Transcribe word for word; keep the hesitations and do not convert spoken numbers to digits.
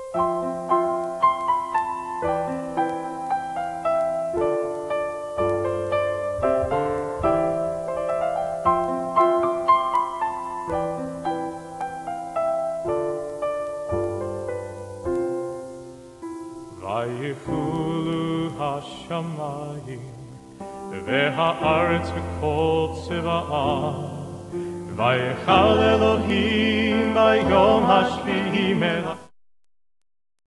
ויחולו השמיים והארץ וכל צבאה ויחל אלוהים ביום השביעי מלאכה